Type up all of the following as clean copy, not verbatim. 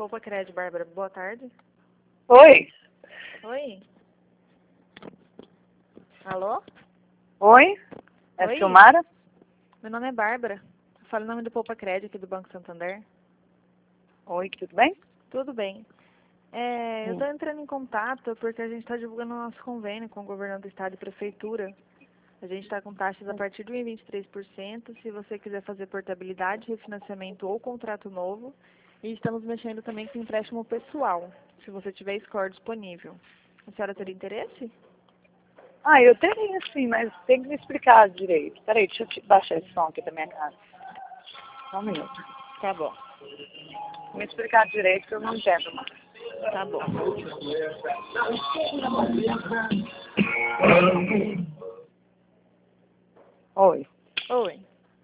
Poupa Crédito, Bárbara. Boa tarde. Oi. Oi. Alô? Oi. É Oi. Silmara? Meu nome é Bárbara. Eu falo em nome do Poupa Crédito aqui do Banco Santander. Oi, tudo bem? Tudo bem. Eu estou entrando em contato porque a gente está divulgando o nosso convênio com o governo do estado e prefeitura. A gente está com taxas a partir de 1,23%. Se você quiser fazer portabilidade, refinanciamento ou contrato novo. E estamos mexendo também com empréstimo pessoal, se você tiver score disponível. A senhora teria interesse? Ah, eu teria sim, mas tem que me explicar direito. Peraí, deixa eu baixar esse som aqui da minha casa. Só um minuto. Tá bom. Me explicar direito que eu não entendo mais. Tá bom. Oi. Oi.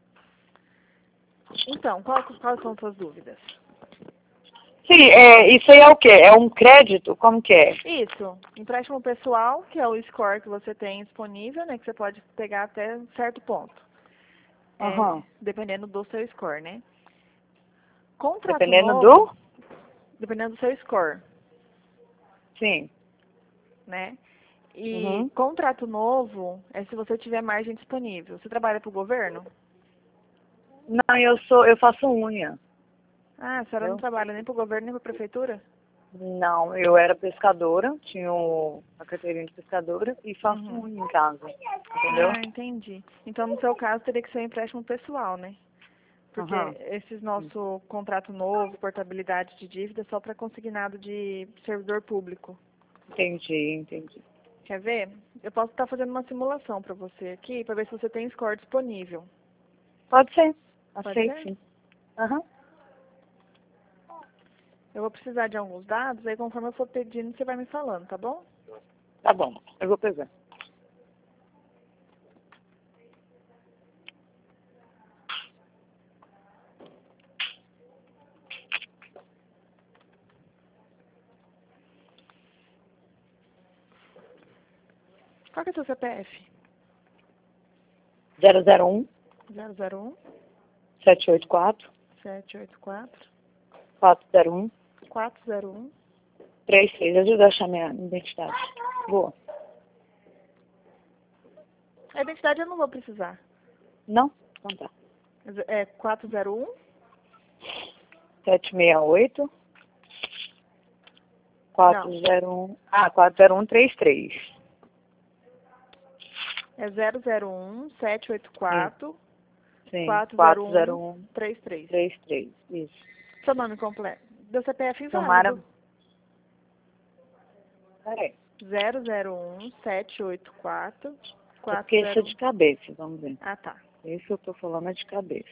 Então, quais são suas dúvidas? Sim, isso aí é o quê? É um crédito? Como que é? Isso. Empréstimo pessoal, que é o score que você tem disponível, né? Que você pode pegar até um certo ponto. Aham. Dependendo do seu score, né? Contrato Dependendo novo, do? dependendo do seu score, Sim. né? E Uhum. contrato novo é se você tiver margem disponível. Você trabalha para o governo? Não, eu faço unha. Ah, a senhora não Entendeu? trabalha nem para o governo nem para a prefeitura? Não, eu era pescadora, tinha a carteirinha de pescadora e faço Uhum. unha em casa. Entendeu? Ah, entendi. Então, no seu caso, teria que ser um empréstimo pessoal, né? Porque Aham. esses nosso contrato novo, portabilidade de dívida, é só para consignado de servidor público. Entendi. Quer ver? Eu posso estar fazendo uma simulação para você aqui, para ver se você tem score disponível. Pode ser. Pode Aceito, ser? sim. Aham. Eu vou precisar de alguns dados, aí conforme eu for pedindo, você vai me falando, tá bom? Tá bom. Eu vou pegar. Qual que é o seu CPF? 001 001 784 784 401 401. 36. Ajuda a achar minha identidade. Boa. A identidade eu não vou precisar. Não? Então tá. É 401 768 Não, 401. Ah, 40133. é 001 784 Sim. 401 33. 40133. Isso. Seu nome completo? Do CPF Tomara. inválido. Peraí. 001 784 É porque isso é 401. de cabeça, vamos ver. Ah, tá. Isso eu tô falando é de cabeça.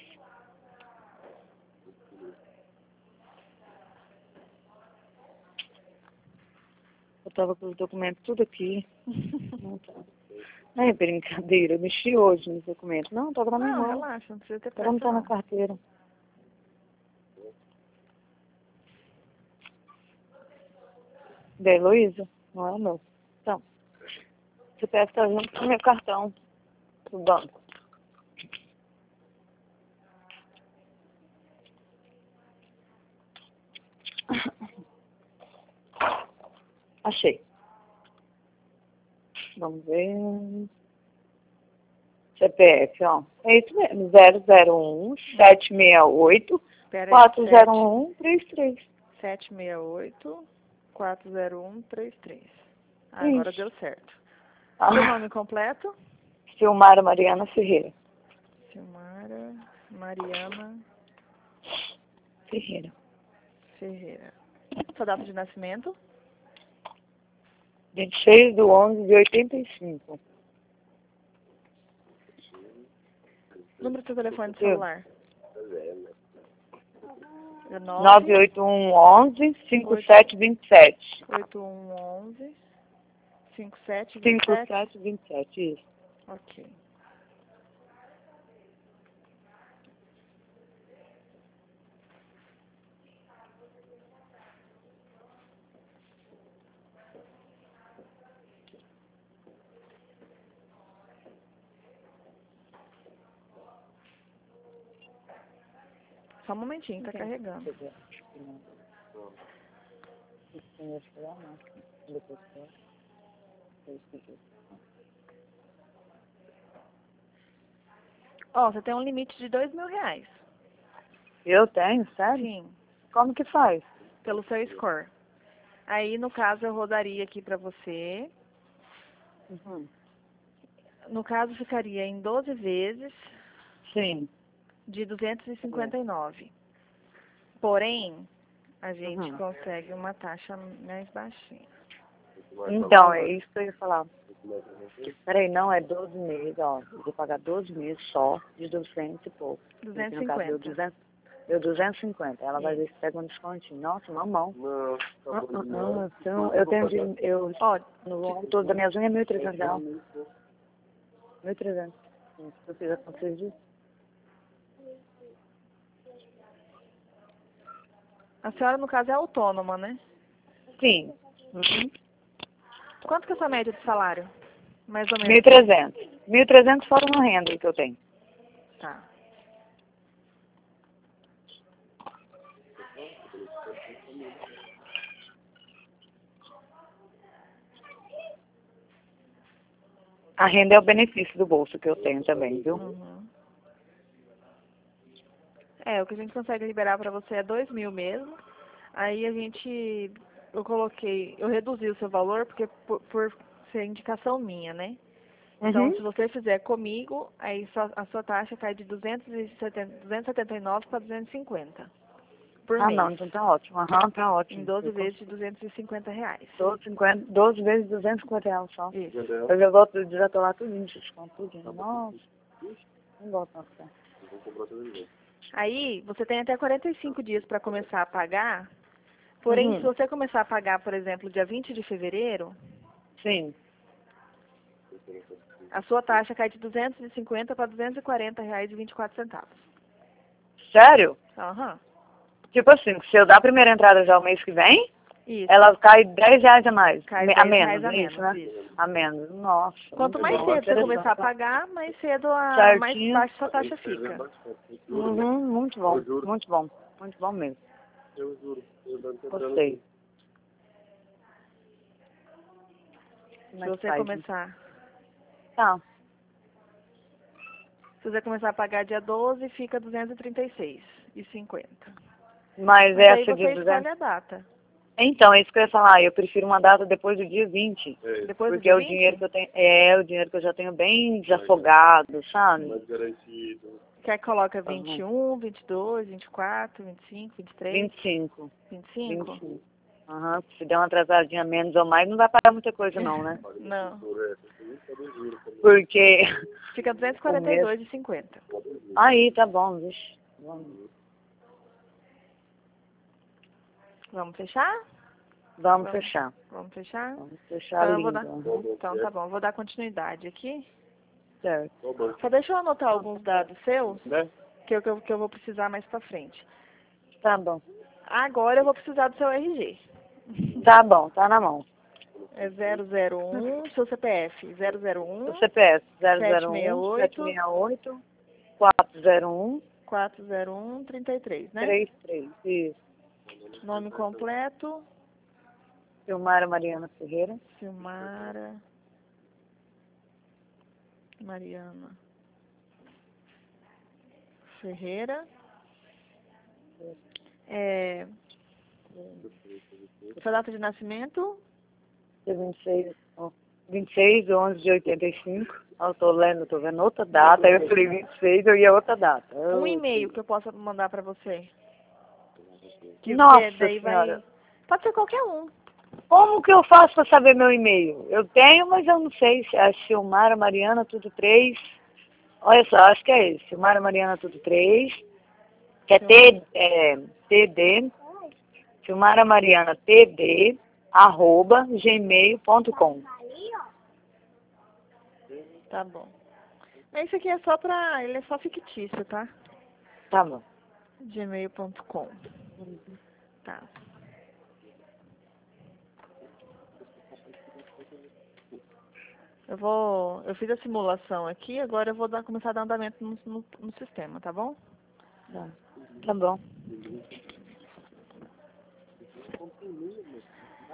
Eu tava com os documentos tudo aqui. Não tá. É brincadeira, eu mexi hoje nos documentos. Não, tava na minha Não, mão. relaxa, não precisa ter Agora não pressa tá na não. carteira. Da Heloísa? Não é o meu. Então, o CPF tá junto com o meu cartão do banco. Achei. Vamos ver. CPF, ó. É isso mesmo. 001 768 Espera aí, 40133. 768 40133. Ah, agora Isso. deu certo. Seu Ah, nome completo? Silmara Mariana Ferreira. Silmara Mariana Ferreira. Ferreira. Sua data de nascimento? 26/11/85. Número do seu telefone Eu. celular? É 98111 5727. 98111 5727. 5727, isso. Ok. Só um momentinho, tá carregando. Primeiro tirar a máquina, depois tirar. Ó, você tem um limite de R$ 2.000. Eu tenho, sério? Sim, Como que faz? pelo seu score. Aí, no caso, eu rodaria aqui pra você. Uhum. No caso, ficaria em 12 vezes Sim. de 259. Porém, a gente Uhum. consegue uma taxa mais baixinha. Então, é isso que eu ia falar. Peraí, não, é 12 meses, ó. Eu vou pagar 12 meses só de 200 e pouco. No caso, 250. deu 250. Ela vai ver se pega um descontinho. Nossa, mamão. Então, eu tenho Ó, no autor da minha unha é 1.300 reais. 1.300. Se eu fizer com vocês disso. a senhora, no caso, é autônoma, né? Sim. Uhum. Quanto que é a sua média de salário? Mais ou menos. 1.300. 1.300 fora uma renda que eu tenho. Tá. A renda é o benefício do bolso que eu tenho também, viu? Uhum. É, o que a gente consegue liberar pra você é 2.000 mesmo. Aí eu reduzi o seu valor porque por ser indicação minha, né? Então, Uhum. se você fizer comigo, aí a sua taxa cai de 279 para 250 por Ah, mês. não, então tá ótimo. Aham, tá Em ótimo. 12 vezes de R$ 250. 12 vezes 250 reais só. Isso. Eu já volto, eu já tô lá tudinho, desconto tudinho. Nossa, não gosto não. Aí, você tem até 45 dias para começar a pagar. Porém, se Uhum. você começar a pagar, por exemplo, dia 20 de fevereiro, Sim. a sua taxa cai de 250 para R$ 240,24. Sério? Aham. Tipo assim, se eu dar a primeira entrada já o mês que vem, Isso. ela cai 10 reais a mais. Cai A R$ 10 menos, a é isso, menos, né? isso. A menos. Nossa, Quanto muito mais bom, cedo você começar a interessante. pagar, mais cedo mais Certinho. baixa sua taxa fica. Uhum, muito bom, muito bom. Muito bom mesmo. Gostei. Se Como é que você faz? começar, Tá. se você começar a pagar dia 12, fica R$ 236,50. Mas Mas aí essa de você 200... escolhe a data. Então, é isso que eu ia falar. Eu prefiro uma data depois do dia 20. Depois do Porque dia é o dinheiro 20, que eu tenho... É o dinheiro que eu já tenho bem desafogado, sabe? quer que coloca Uhum. 21, 22, 24, 25, 23, 25. 25? 25. Aham. Se der uma atrasadinha menos ou mais, não vai pagar muita coisa não, né? Não. Porque Fica o mês... 242,50. Aí, tá bom, vixe. Vamos fechar? Vamos fechar. Vamos fechar? Vamos fechar Então, lindo. Uhum. então tá bom, vou dar continuidade aqui. Certo. Só deixa eu anotar alguns dados seus, que eu vou precisar mais pra frente. Tá bom. Agora eu vou precisar do seu RG. Tá bom, tá na mão. É 001, seu CPF, 001 O CPF 001 768 768 401 401 33, né? 33. Isso. Nome completo, Silmara Mariana Ferreira. Silmara Mariana Ferreira. Sua data de nascimento, Dia 26 de 11 de 85. Eu tô lendo, tô vendo outra data. Aí eu falei 26, eu ia outra data. um e-mail que eu possa mandar pra você. Nossa Daí Senhora. vai. Pode ser qualquer um. Como que eu faço para saber meu e-mail? Eu tenho, mas eu não sei se é Silmara Mariana tudo 3. Olha só, acho que é esse. Silmara Mariana tudo 3. Que é TD. Silmara Mariana TD @gmail.com. Tá bom. Mas isso aqui é só pra. Ele é só fictício, tá? Tá bom. Gmail.com. Tá. Eu fiz a simulação aqui, agora eu vou começar a dar andamento no sistema, tá bom? Tá bom.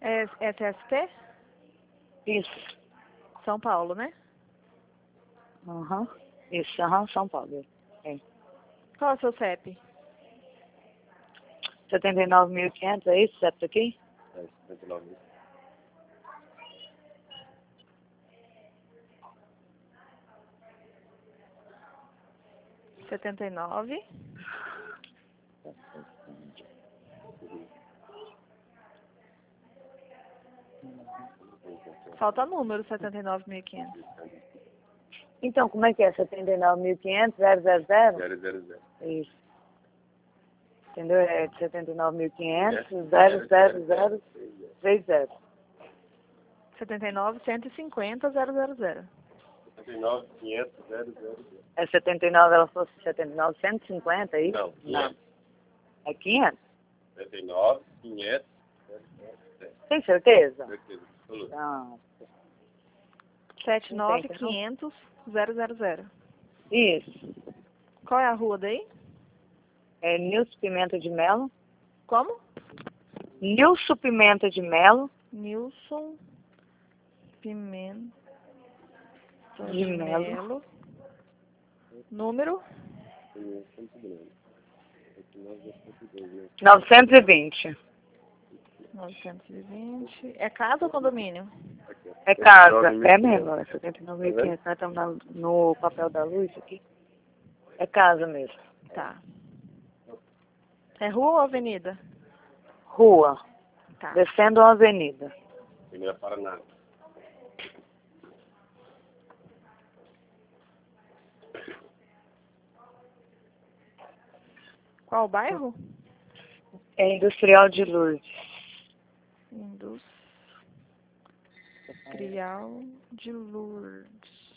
É SSP? Isso. São Paulo, né? Aham. Isso, São Paulo. É. Qual é o seu CEP? 79.500, é isso? CEP aqui? É, 79 mil. 79. Falta número, 79.500. Então, como é que é? 79.500, 000? 000. Isso. Entendeu? É 79.500, 00030. 79, 150, 000. 79, 500, 000. É 79, ela fosse 79, 150, é isso? Não, 500. É 500? 79, 500, 000. Tem certeza? Certeza, absoluta. Não. 79, 500, 000. Isso. Qual é a rua daí? É Nilson Pimenta de Melo. Como? Nilson Pimenta de Melo. Nilson Pimenta De Melo. Número? 920. 920. É casa ou condomínio? É casa. É mesmo, é 79.500. Nós estamos no papel da luz aqui. É casa mesmo. Tá. É rua ou avenida? Rua. Tá. Descendo uma avenida. Primeira Paraná. Qual o bairro? É Industrial de Lourdes. Industrial de Lourdes.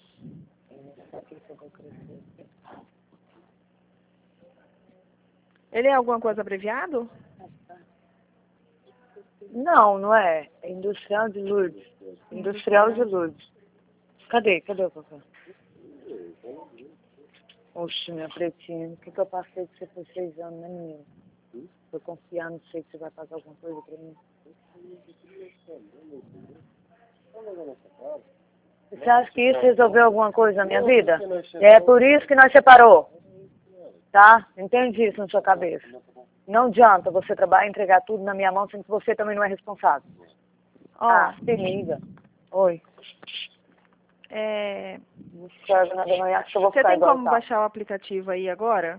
Ele é alguma coisa abreviado? Não, não é. É Industrial de Lourdes. Industrial de Lourdes. Cadê o papel? Oxe, minha pretinha, o que eu passei que você por 6 anos, né, menina? Tô confiando, sei que você vai pagar alguma coisa pra mim. Você acha que isso resolveu alguma coisa na minha vida? É por isso que nós separou. Tá? Entende isso na sua cabeça. Não adianta você trabalhar e entregar tudo na minha mão, sendo que você também não é responsável. Ó, se liga. Oi. Não serve nada, não. Acho que eu vou você ficar tem igual como tá. baixar o aplicativo aí agora?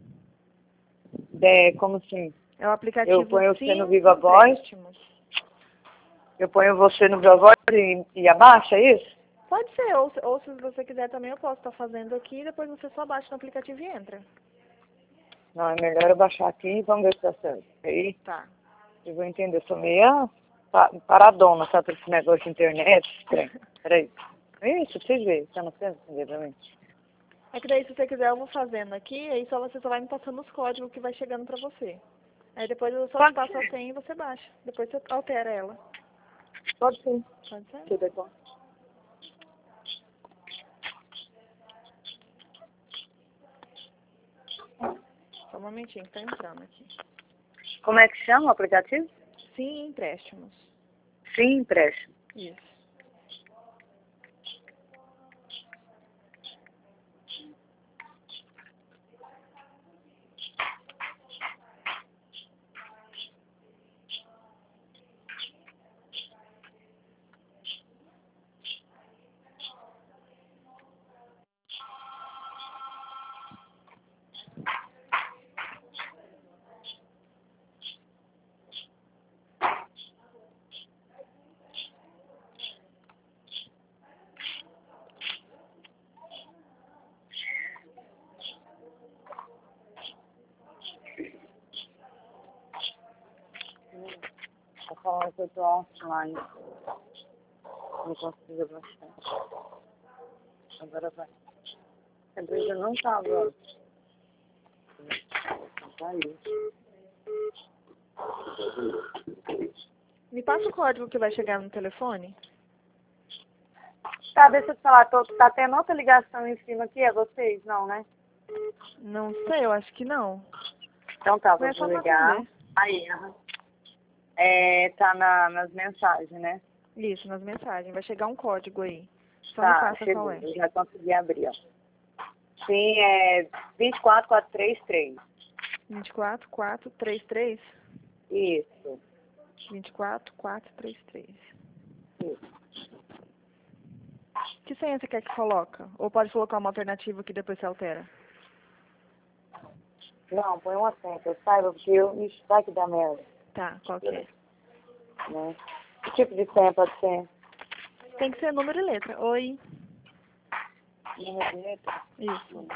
Como assim? É o aplicativo Eu ponho você no Sim Viva Voz. Empréstimos. Eu ponho você no Viva Voz e abaixa, é isso? Pode ser, ou se você quiser também eu posso estar fazendo aqui, depois você só baixa no aplicativo e entra. Não, é melhor eu baixar aqui e vamos ver se dá certo. Aí Tá. eu vou entender. Eu sou meio paradona, sabe, por esse negócio de internet. Peraí. Isso, pra vocês verem. Você não precisa entender pra mim. É que daí se você quiser eu vou fazendo aqui, aí você só vai me passando os códigos que vai chegando pra você. Aí depois eu só te passo a senha e você baixa. Depois você altera ela. Pode sim. Pode ser? Tudo é bom. Só um momentinho que tá entrando aqui. Como é que chama o aplicativo? Sim Empréstimos. Sim, empréstimo. Isso. Vou falar que eu tô offline. Não consigo baixar. Agora vai. A briga não tava. Tá aí. Me passa o código que vai chegar no telefone? Tá, deixa eu te falar. Tá tendo outra ligação em cima aqui? É vocês? Não, né? Não sei, eu acho que não. Então tá, vou Mas é só não desligar. atender. Aí, aham. Tá nas mensagens, né? Isso, nas mensagens. Vai chegar um código aí. Só me Tá, passa chegou. qual é. Eu já consegui abrir, ó. Sim, é 24433. 24433? Isso. 24433. Isso. Que senha você quer que coloca? Ou pode colocar uma alternativa que depois você altera? Não, põe uma senha, que eu saiba, porque isso vai que dá merda, Tá, qual que é? né? Que tipo de senha pode ser? Tem que ser número e letra. Oi. Número de letra? Isso.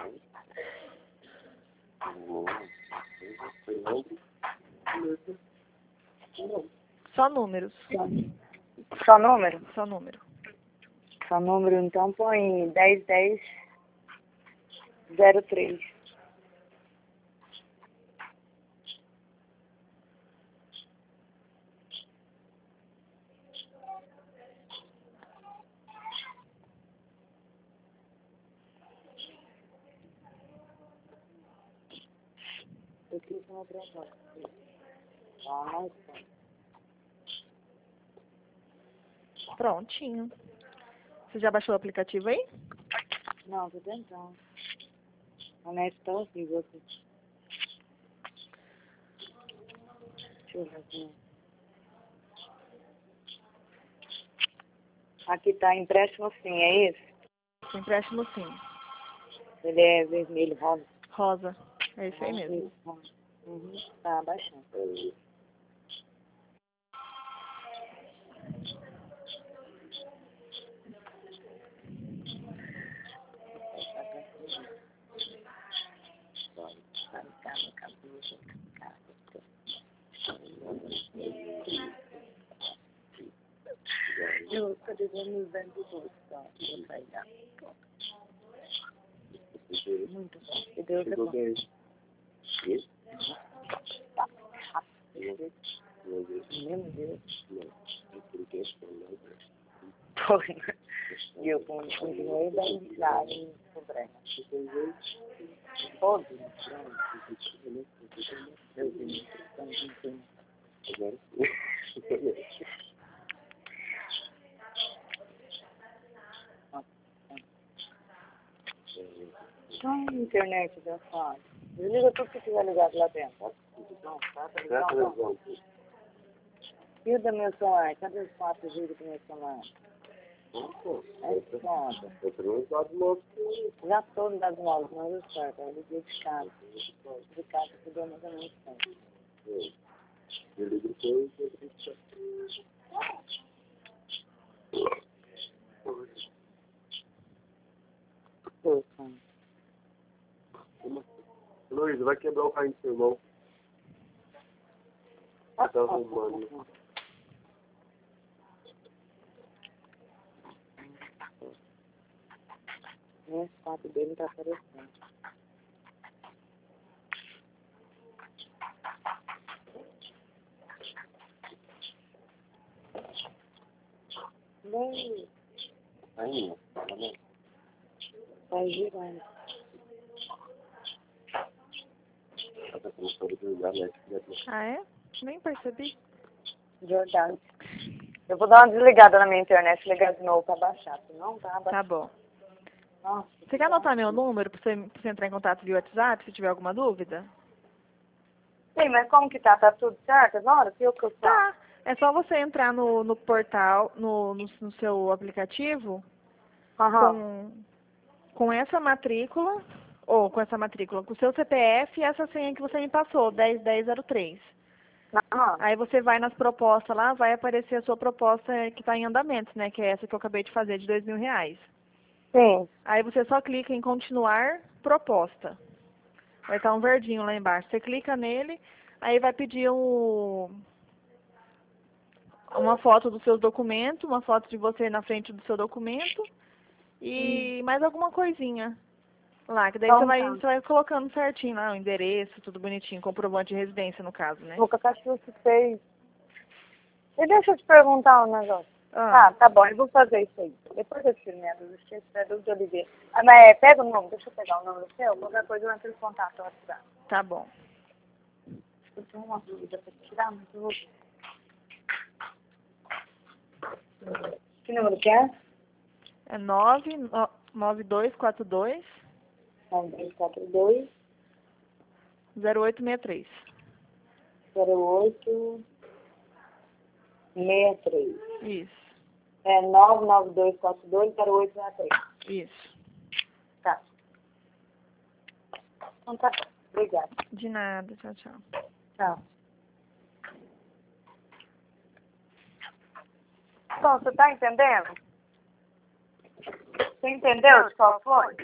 Só números. Só número? Só número. Só número, então põe 101003. Eu clico no gravador. Mas Prontinho. Você já baixou o aplicativo aí? não, tô tentando. A net tá horrível aqui. Deixa eu ver aqui. Aqui tá empréstimo sim, é isso? Empréstimo sim. Ele é vermelho, rosa. Rosa. É isso aí mesmo. Isso, rosa. Uhum. Tá baixando. Eu tô dizendo os dentro do bolso, ó. Vou sair da. Muito bom. E Deus é bom. Meu Deus. Foi. E eu continuei dando risada em problema. Todo. Meu Deus. Só a internet da sala. Desliga tudo que estiver ligado lá dentro. Não, tá? Não. E o da meu celular? Cadê os 4 GB do meu celular? É foda. Já todos das novas, mas eu certo. Eu liguei de casa. De casa que deu mais ou menos tempo. Poxa. Luiz, vai quebrar o carrinho do seu irmão. Tá arrumando. Esse papo dele não tá aparecendo. Bem, Aí, vai girando. Ah, é? Nem percebi. Jordão. Eu vou dar uma desligada na minha internet, ligar de novo pra baixar. Senão tá baixando. Tá bom. Nossa, Você quer anotar meu número pra você entrar em contato via WhatsApp se tiver alguma dúvida? sim, mas como que tá? Tá tudo certo agora? Que eu faço? Tá. É só você entrar no portal, no seu aplicativo, Aham. com essa matrícula, ou com essa matrícula, com o seu CPF e essa senha que você me passou, 101003. Aham. Aí você vai nas propostas lá, vai aparecer a sua proposta que está em andamento, né? Que é essa que eu acabei de fazer, de R$2.000. Sim. Aí você só clica em continuar proposta. Vai estar um verdinho lá embaixo. Você clica nele, aí vai pedir uma foto dos seus documentos, uma foto de você na frente do seu documento e mais alguma coisinha lá, que daí Então, você vai colocando certinho lá, o endereço, tudo bonitinho, comprovante de residência no caso, né? vou com a cachorro que fez. E deixa eu te perguntar um negócio. Ah, Tá bom, eu vou fazer isso aí. Depois eu tiro minha dúvida, se tiver dúvida eu liguei. Ah, mas pega o nome, deixa eu pegar o nome do seu, qualquer coisa eu entro em contato no WhatsApp. tá bom. Eu tenho uma dúvida pra tirar, mas eu vou... Que número que é? É 9242 9242 0863. 0863. Isso, É 99242 0863. isso. Tá. Então tá. Obrigada. De nada, tchau, tchau. Tchau. Bom, você tá entendendo? Você entendeu de qual foi?